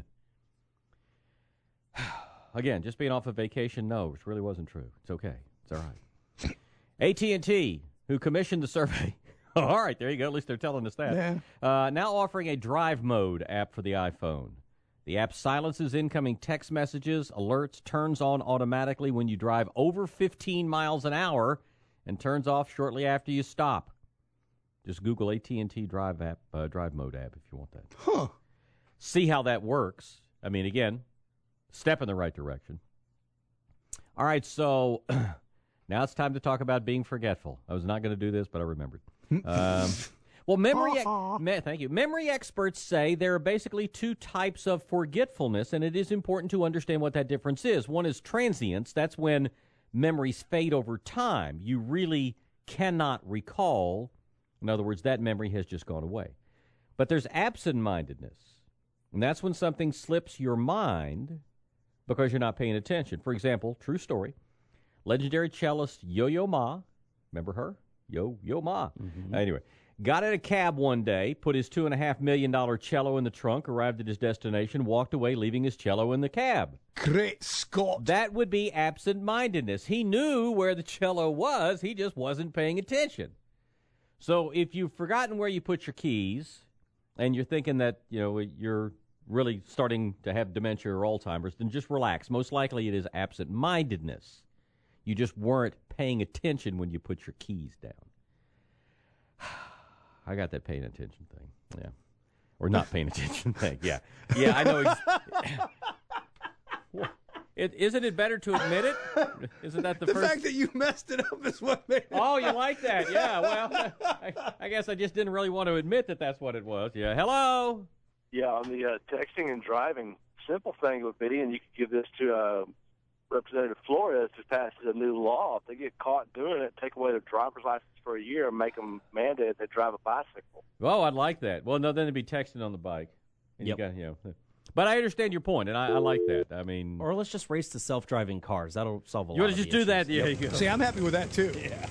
Again, just being off a vacation, no, it really wasn't true. It's okay. It's all right. A T and T, who commissioned the survey. All right, there you go. At least they're telling us that. Yeah. Uh, now offering a drive mode app for the iPhone. The app silences incoming text messages, alerts, turns on automatically when you drive over fifteen miles an hour, and turns off shortly after you stop. Just Google A T and T Drive app, uh, Drive Mode app if you want that. Huh. See how that works. I mean, again, step in the right direction. All right, so now it's time to talk about being forgetful. I was not going to do this, but I remembered. um, well, memory. Me, thank you. Memory experts say there are basically two types of forgetfulness, and it is important to understand what that difference is. One is transience. That's when memories fade over time. You really cannot recall. In other words, that memory has just gone away. But there's absent-mindedness. And that's when something slips your mind because you're not paying attention. For example, true story, legendary cellist Yo-Yo Ma, remember her? Yo-Yo Ma. Mm-hmm. Anyway, got in a cab one day, put his two and a half million dollar cello in the trunk, arrived at his destination, walked away, leaving his cello in the cab. Great Scott! That would be absent-mindedness. He knew where the cello was, he just wasn't paying attention. So if you've forgotten where you put your keys, and you're thinking that, you know, you're really starting to have dementia or Alzheimer's, then just relax. Most likely it is absent-mindedness. You just weren't paying attention when you put your keys down. I got that paying attention thing, yeah. Or not paying attention thing, yeah. Yeah, I know. Ex- it, isn't it better to admit it? Isn't that the, the first? The fact that you messed it up is what made it. Oh, you like that? Yeah, well, I, I guess I just didn't really want to admit that that's what it was. Yeah, hello? Yeah, on the uh, texting and driving, simple thing would be, and you could give this to uh, Representative Flores, who passes a new law. If they get caught doing it, take away their driver's license for a year and make them mandate they drive a bicycle. Oh, I'd like that. Well, no, then it'd be texting on the bike. And yep. You got, you know, but I understand your point, and I, I like that. I mean, or let's just race to self-driving cars. That'll solve a lot. You want to of just the do issues. that? Yeah. Yep. You go. See, I'm happy with that too. Yeah.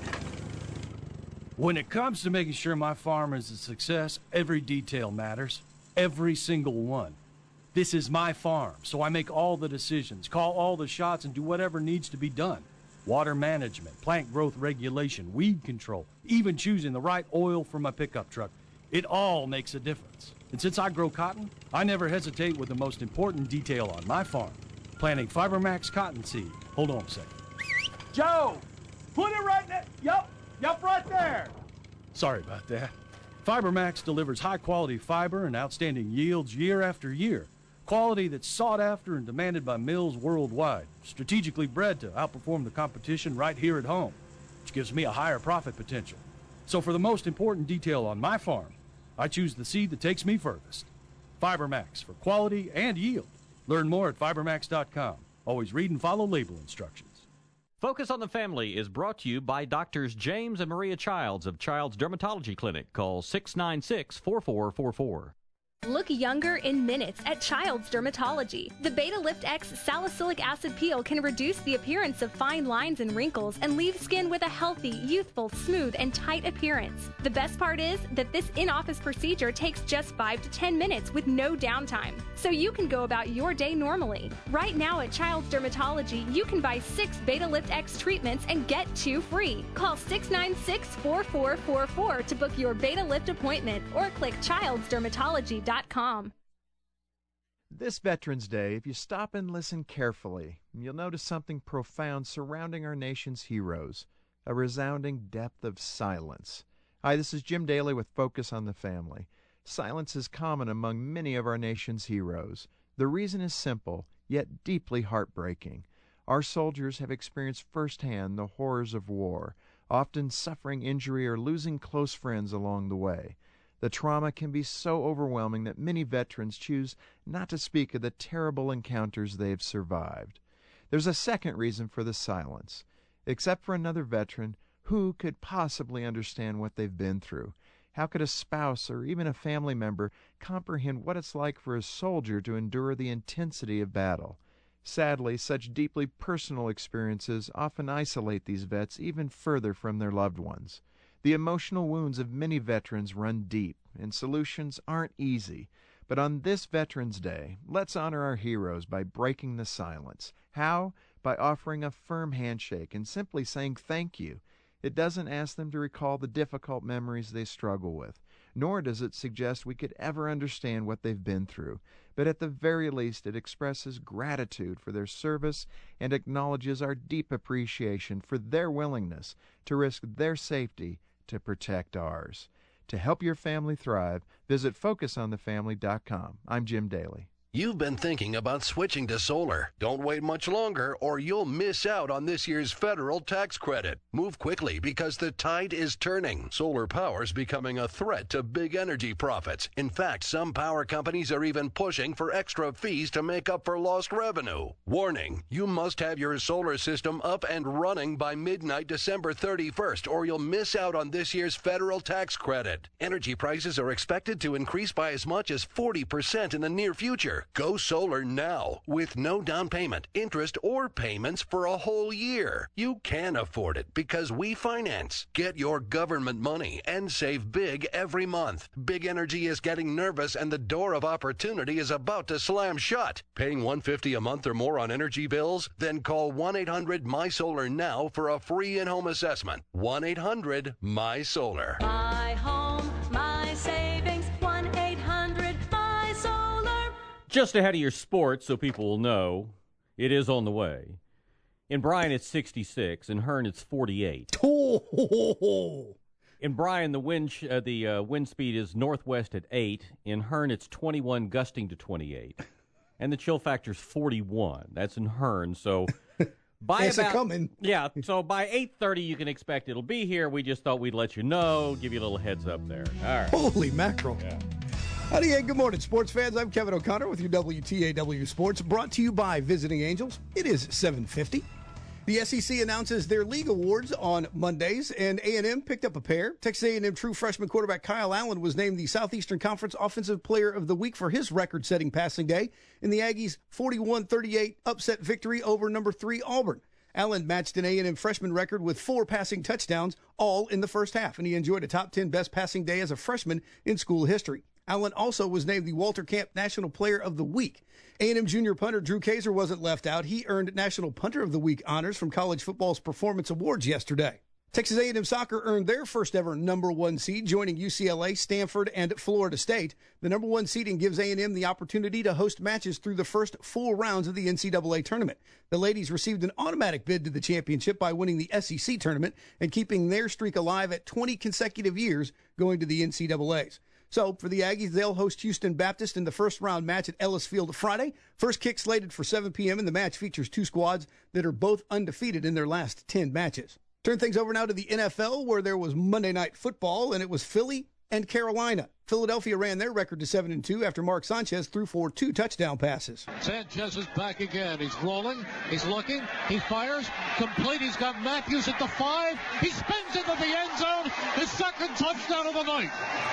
When it comes to making sure my farm is a success, every detail matters. Every single one. This is my farm, so I make all the decisions, call all the shots, and do whatever needs to be done. Water management, plant growth regulation, weed control, even choosing the right oil for my pickup truck. It all makes a difference. And since I grow cotton, I never hesitate with the most important detail on my farm, planting FiberMax cottonseed. Hold on a second. Joe, put it right there. Yup, yup, right there. Sorry about that. FiberMax delivers high-quality fiber and outstanding yields year after year. Quality that's sought after and demanded by mills worldwide, strategically bred to outperform the competition right here at home, which gives me a higher profit potential. So for the most important detail on my farm, I choose the seed that takes me furthest. FiberMax for quality and yield. Learn more at fiber max dot com. Always read and follow label instructions. Focus on the Family is brought to you by Doctors James and Maria Childs of Child's Dermatology Clinic. Call six nine six, four four four four. Look younger in minutes at Child's Dermatology. The Beta Lift X salicylic acid peel can reduce the appearance of fine lines and wrinkles and leave skin with a healthy, youthful, smooth, and tight appearance. The best part is that this in-office procedure takes just five to ten minutes with no downtime, so you can go about your day normally. Right now at Child's Dermatology, you can buy six Beta Lift X treatments and get two free. Call six nine six, four four four four to book your Beta Lift appointment or click childs dermatology dot com. This Veterans Day, if you stop and listen carefully, you'll notice something profound surrounding our nation's heroes, a resounding depth of silence. Hi, this is Jim Daly with Focus on the Family. Silence is common among many of our nation's heroes. The reason is simple, yet deeply heartbreaking. Our soldiers have experienced firsthand the horrors of war, often suffering injury or losing close friends along the way. The trauma can be so overwhelming that many veterans choose not to speak of the terrible encounters they have survived. There's a second reason for the silence. Except for another veteran, who could possibly understand what they've been through? How could a spouse or even a family member comprehend what it's like for a soldier to endure the intensity of battle? Sadly, such deeply personal experiences often isolate these vets even further from their loved ones. The emotional wounds of many veterans run deep, and solutions aren't easy. But on this Veterans Day, let's honor our heroes by breaking the silence. How? By offering a firm handshake and simply saying thank you. It doesn't ask them to recall the difficult memories they struggle with, nor does it suggest we could ever understand what they've been through. But at the very least, it expresses gratitude for their service and acknowledges our deep appreciation for their willingness to risk their safety to protect ours. To help your family thrive, visit focus on the family dot com. I'm Jim Daly. You've been thinking about switching to solar. Don't wait much longer or you'll miss out on this year's federal tax credit. Move quickly because the tide is turning. Solar power's becoming a threat to big energy profits. In fact, some power companies are even pushing for extra fees to make up for lost revenue. Warning, you must have your solar system up and running by midnight December thirty-first or you'll miss out on this year's federal tax credit. Energy prices are expected to increase by as much as forty percent in the near future. Go solar now with no down payment, interest, or payments for a whole year. You can afford it because we finance. Get your government money and save big every month. Big Energy is getting nervous and the door of opportunity is about to slam shut. Paying one hundred fifty dollars a month or more on energy bills? Then call one eight hundred my solar now for a free in-home assessment. one eight hundred my solar. My home, my savings, one eight hundred my solar. Just ahead of your sports, so people will know, it is on the way. In Bryan, it's sixty-six. In Hearn, it's forty-eight. Oh. In Bryan, the wind sh- uh, the uh, wind speed is northwest at eight. In Hearn, it's twenty-one, gusting to twenty-eight. And the chill factor is forty-one. That's in Hearn. So by It's about, a-coming. Yeah, so by eight thirty, you can expect it'll be here. We just thought we'd let you know, give you a little heads up there. All right. Holy mackerel. Yeah. Howdy, and good morning, sports fans. I'm Kevin O'Connor with your W T A W Sports, brought to you by Visiting Angels. It is seven fifty. The S E C announces their league awards on Mondays, and A and M picked up a pair. Texas A and M true freshman quarterback Kyle Allen was named the Southeastern Conference Offensive Player of the Week for his record-setting passing day in the Aggies' forty-one thirty-eight upset victory over number three Auburn. Allen matched an A and M freshman record with four passing touchdowns, all in the first half, and he enjoyed a top ten best passing day as a freshman in school history. Allen also was named the Walter Camp National Player of the Week. A and M junior punter Drew Kaiser wasn't left out. He earned National Punter of the Week honors from College Football's Performance Awards yesterday. Texas A and M soccer earned their first ever number one seed, joining U C L A, Stanford, and Florida State. The number one seeding gives A and M the opportunity to host matches through the first four rounds of the N C double A tournament. The ladies received an automatic bid to the championship by winning the S E C tournament and keeping their streak alive at twenty consecutive years going to the N C double A's. So, for the Aggies, they'll host Houston Baptist in the first-round match at Ellis Field Friday. First kick slated for seven p.m., and the match features two squads that are both undefeated in their last ten matches. Turn things over now to the N F L, where there was Monday Night Football, and it was Philly and Carolina. Philadelphia ran their record to seven and two after Mark Sanchez threw for two touchdown passes. Sanchez is back again. He's rolling. He's looking. He fires. Complete. He's got Matthews at the five. He spins into the end zone. His second touchdown of the night.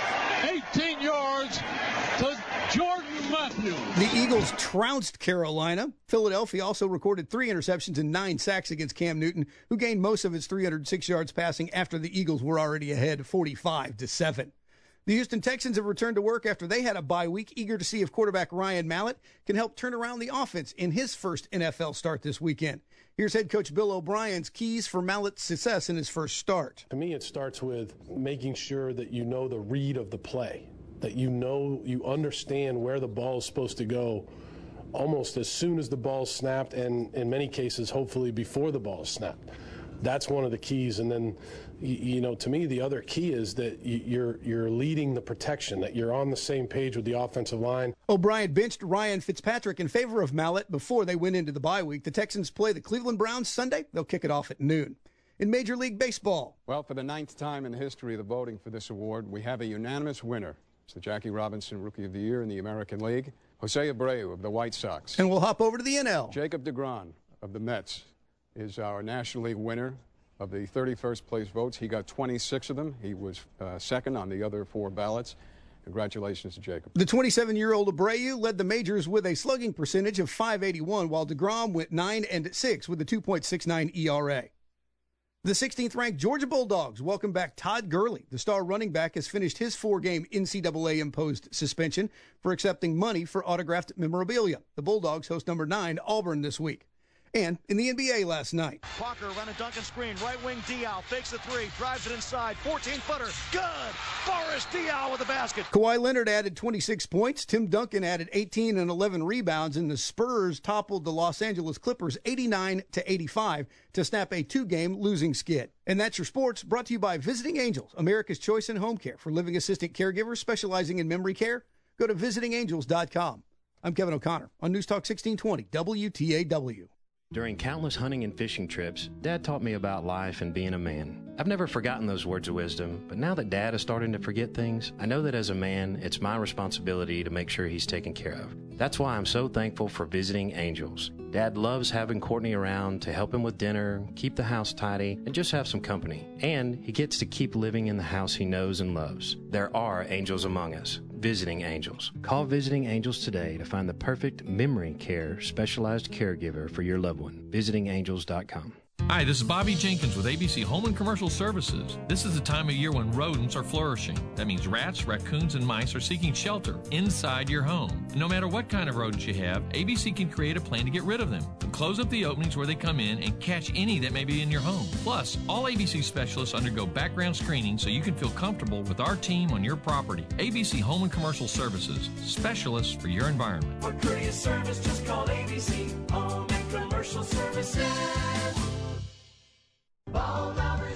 eighteen yards to Jordan Matthews. The Eagles trounced Carolina. Philadelphia also recorded three interceptions and nine sacks against Cam Newton, who gained most of his three hundred six yards passing after the Eagles were already ahead forty-five to seven. The Houston Texans have returned to work after they had a bye week, eager to see if quarterback Ryan Mallett can help turn around the offense in his first N F L start this weekend. Here's head coach Bill O'Brien's keys for Mallett's success in his first start. To me, it starts with making sure that you know the read of the play, that you know, you understand where the ball is supposed to go almost as soon as the ball is snapped, and in many cases, hopefully before the ball is snapped. That's one of the keys. And then, you know, to me, the other key is that you're you're leading the protection, that you're on the same page with the offensive line. O'Brien benched Ryan Fitzpatrick in favor of Mallett before they went into the bye week. The Texans play the Cleveland Browns Sunday. They'll kick it off at noon. In Major League Baseball. Well, for the ninth time in the history of the voting for this award, we have a unanimous winner. It's the Jackie Robinson Rookie of the Year in the American League, Jose Abreu of the White Sox. And we'll hop over to the N L. Jacob deGrom of the Mets is our National League winner. Of the thirty-first place votes, he got twenty-six of them. He was uh, second on the other four ballots. Congratulations to Jacob. The twenty-seven-year-old Abreu led the majors with a slugging percentage of five eighty-one, while deGrom went nine and six with a two point six nine E R A. The sixteenth-ranked Georgia Bulldogs welcome back Todd Gurley. The star running back has finished his four-game N C double A-imposed suspension for accepting money for autographed memorabilia. The Bulldogs host number nine Auburn this week. And in the N B A last night. Walker run a Duncan screen, right wing Diaw, fakes the three, drives it inside, fourteen-footer, good! Boris Diaw with the basket. Kawhi Leonard added twenty-six points, Tim Duncan added eighteen and eleven rebounds, and the Spurs toppled the Los Angeles Clippers eighty-nine to eighty-five to snap a two-game losing skid. And that's your sports, brought to you by Visiting Angels, America's choice in home care for living assistant caregivers specializing in memory care. Go to visiting angels dot com. I'm Kevin O'Connor on News Talk sixteen twenty W T A W. During countless hunting and fishing trips, Dad taught me about life and being a man. I've never forgotten those words of wisdom, but now that Dad is starting to forget things, I know that as a man, it's my responsibility to make sure he's taken care of. That's why I'm so thankful for Visiting Angels. Dad loves having Courtney around to help him with dinner, keep the house tidy, and just have some company. And he gets to keep living in the house he knows and loves. There are angels among us. Visiting Angels. Call Visiting Angels today to find the perfect memory care specialized caregiver for your loved one. visiting angels dot com. Hi, this is Bobby Jenkins with A B C Home and Commercial Services. This is the time of year when rodents are flourishing. That means rats, raccoons, and mice are seeking shelter inside your home. And no matter what kind of rodents you have, A B C can create a plan to get rid of them and close up the openings where they come in and catch any that may be in your home. Plus, all A B C specialists undergo background screening so you can feel comfortable with our team on your property. A B C Home and Commercial Services, specialists for your environment. For courteous service, just call A B C Home and Commercial Services. Ball Knobbers,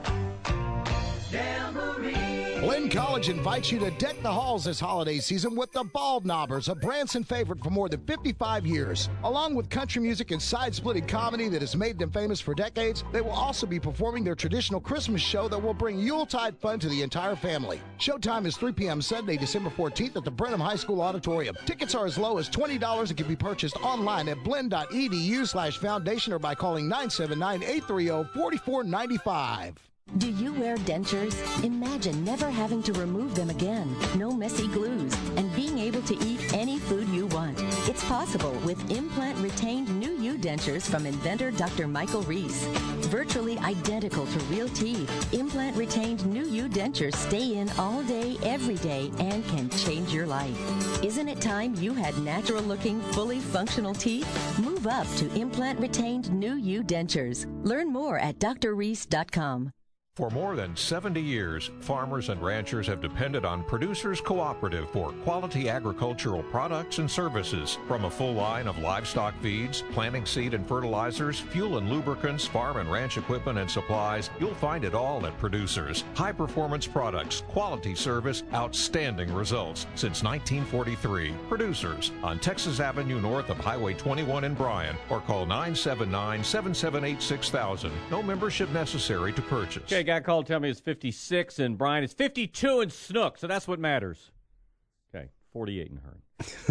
Jamboree. Glenn College invites you to deck the halls this holiday season with the Bald Knobbers, a Branson favorite for more than fifty-five years. Along with country music and side-splitting comedy that has made them famous for decades, they will also be performing their traditional Christmas show that will bring Yuletide fun to the entire family. Showtime is three p.m. Sunday, December fourteenth at the Brenham High School Auditorium. Tickets are as low as twenty dollars and can be purchased online at blend.edu slash foundation or by calling nine seven nine, eight three zero, four four nine five. Do you wear dentures? Imagine never having to remove them again. No messy glues. And being able to eat any food you want. It's possible with implant-retained New You dentures from inventor Doctor Michael Reese. Virtually identical to real teeth, implant-retained New You dentures stay in all day, every day, and can change your life. Isn't it time you had natural-looking, fully functional teeth? Move up to implant-retained New You dentures. Learn more at d r reese dot com. For more than seventy years, farmers and ranchers have depended on Producers Cooperative for quality agricultural products and services. From a full line of livestock feeds, planting seed and fertilizers, fuel and lubricants, farm and ranch equipment and supplies, you'll find it all at Producers. High-performance products, quality service, outstanding results. Since nineteen forty-three, Producers on Texas Avenue north of Highway twenty-one in Bryan, or call nine seven nine, seven seven eight, six thousand. No membership necessary to purchase. Okay, guy called, tell me it's fifty-six in Bryan. It's fifty-two in Snook, so that's what matters. Okay, forty-eight in Hearn.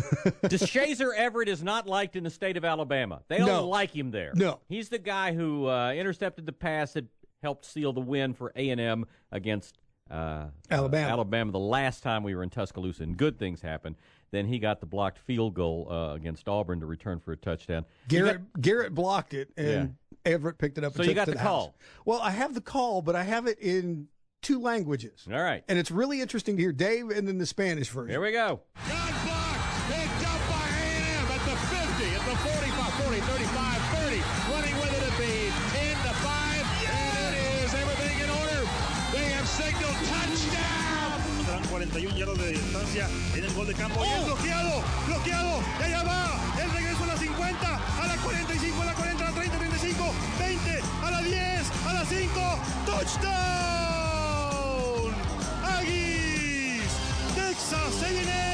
DeShazer Everett is not liked in the state of Alabama. They don't No. like him there. No. He's the guy who uh, intercepted the pass that helped seal the win for A and M against uh, Alabama. Uh, Alabama the last time we were in Tuscaloosa, and good things happened. Then he got the blocked field goal uh, against Auburn to return for a touchdown. Garrett Garrett blocked it, and Yeah. Everett picked it up. So and you took got it to the house. call. Well, I have the call, but I have it in two languages. All right. And it's really interesting to hear Dave and then the Spanish version. Here we go. Picked up by A and M at the fifty, at the forty-five, forty, thirty-five, thirty. Running with it at the ten to five, and it is everything in order. They have signaled touchdown. Serán cuarenta y uno yardas de distancia en el gol de campo. Y es bloqueado, bloqueado. Y allá va. El regreso a la cincuenta, a la cuarenta y cinco, a la cuarenta, a la treinta, treinta y cinco, veinte, a la diez, a la cinco. Touchdown. Aggies. Texas A and M.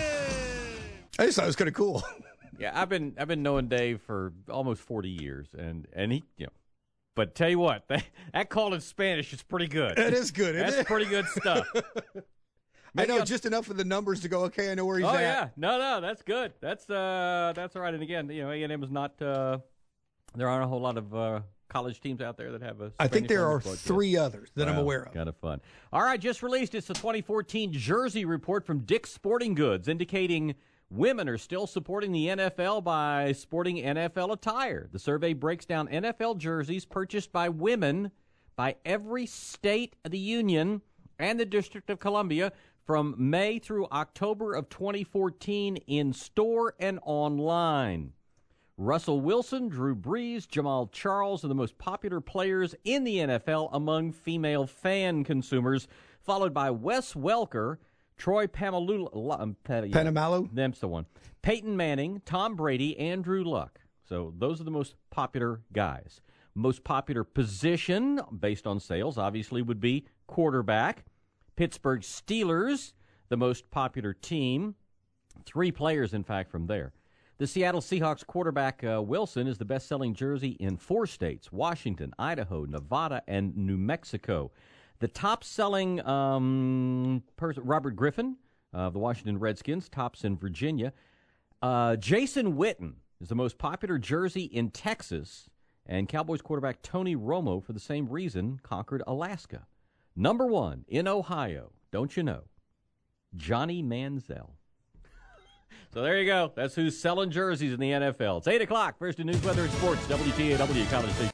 I just thought it was kind of cool. Yeah, I've been I've been knowing Dave for almost forty years, and and he, you know, but tell you what, that, that call in Spanish is pretty good. It is good, isn't That's it? pretty good stuff. I know Maybe just enough of the numbers to go, okay, I know where he's oh at. yeah, no, no, that's good. That's uh, that's all right. And again, you know, A and M is not. Uh, there aren't a whole lot of uh, college teams out there that have a. I think Spanish there are language, but, three yeah. others that I'm Wow, aware of. Kind of fun. All right, just released. It's the twenty fourteen Jersey report from Dick's Sporting Goods, indicating women are still supporting the N F L by sporting N F L attire. The survey breaks down N F L jerseys purchased by women by every state of the union and the District of Columbia from May through October of twenty fourteen in store and online. Russell Wilson, Drew Brees, Jamal Charles are the most popular players in the N F L among female fan consumers, followed by Wes Welker, Troy Pamalu, um, Pe- yeah, Panamalu? That's the one. Peyton Manning, Tom Brady, Andrew Luck. So those are the most popular guys. Most popular position, based on sales, obviously would be quarterback. Pittsburgh Steelers, the most popular team. Three players, in fact, from there. The Seattle Seahawks quarterback uh, Wilson is the best-selling jersey in four states: Washington, Idaho, Nevada, and New Mexico. The top-selling um, person, Robert Griffin of the Washington Redskins, tops in Virginia. Uh, Jason Witten is the most popular jersey in Texas, and Cowboys quarterback Tony Romo, for the same reason, conquered Alaska. Number one in Ohio, don't you know, Johnny Manziel. So there you go. That's who's selling jerseys in the N F L. It's eight o'clock. First in News, Weather, and Sports, W T A W College Station.